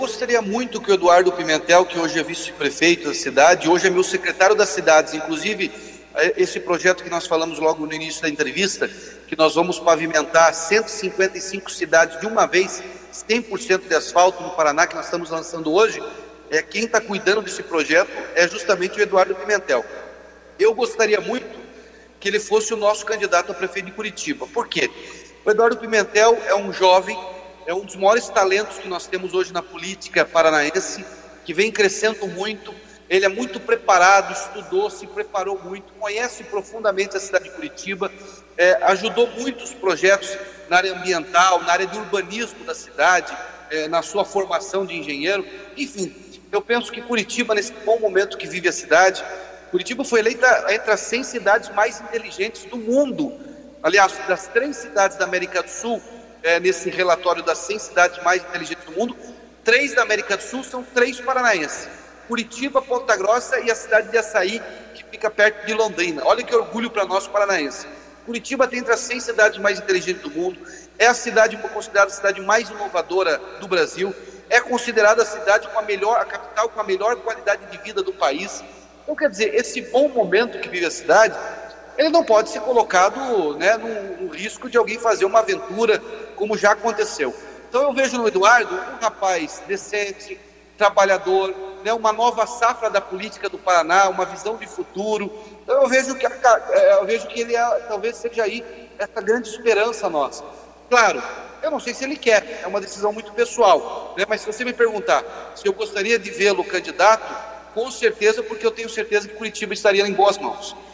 Gostaria muito que o Eduardo Pimentel, que hoje é vice-prefeito da cidade, hoje é meu secretário das cidades, inclusive esse projeto que nós falamos logo no início da entrevista, que nós vamos pavimentar 155 cidades de uma vez, 100% de asfalto no Paraná, que nós estamos lançando hoje, quem está cuidando desse projeto é justamente o Eduardo Pimentel. Eu gostaria muito que ele fosse o nosso candidato a prefeito de Curitiba. Por quê? O Eduardo Pimentel é um jovem, é um dos maiores talentos que nós temos hoje na política paranaense, que vem crescendo muito. Ele é muito preparado, estudou, se preparou muito, conhece profundamente a cidade de Curitiba, ajudou muitos projetos na área ambiental, na área de urbanismo da cidade, na sua formação de engenheiro. Enfim, eu penso que Curitiba, nesse bom momento que vive a cidade, Curitiba foi eleita entre as 100 cidades mais inteligentes do mundo. Aliás, das 3 cidades da América do Sul, nesse relatório das 100 cidades mais inteligentes do mundo, 3 da América do Sul são 3 paranaenses. Curitiba, Ponta Grossa e a cidade de Açaí, que fica perto de Londrina. Olha que orgulho para nós paranaenses. Curitiba tem entre as 100 cidades mais inteligentes do mundo, é a cidade considerada a cidade mais inovadora do Brasil, é considerada a cidade com a capital com a melhor qualidade de vida do país. Então, quer dizer, esse bom momento que vive a cidade, ele não pode ser colocado, no risco de alguém fazer uma aventura, como já aconteceu. Então eu vejo no Eduardo um rapaz decente, trabalhador, uma nova safra da política do Paraná, uma visão de futuro. Então eu vejo que ele talvez seja aí essa grande esperança nossa. Claro, eu não sei se ele quer, é uma decisão muito pessoal, mas se você me perguntar se eu gostaria de vê-lo candidato, com certeza, porque eu tenho certeza que Curitiba estaria em boas mãos.